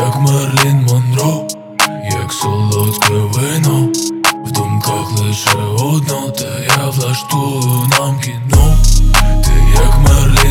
як Мерлін Монро, як солодке вино, в думках лише одно, та я влаштую нам кіно. Ти як Мерлін